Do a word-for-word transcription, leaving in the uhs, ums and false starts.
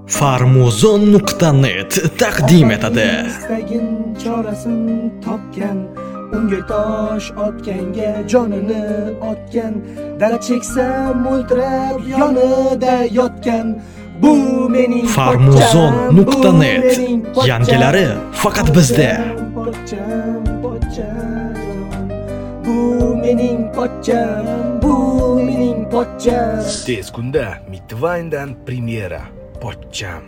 farmuzon nuqta net taqdim etadi. Istagin chorasini topgan, unga tosh otganga jonini otgan, dard cheksa mo'ltirab yonida yotgan. Bu mening farmuzon nuqta net yangilari faqat bizda. Pochcham, pochcham. Bu mening pochcham, bu mening pochcham. Tez kunda Midwine'dan premyera. Pochcham.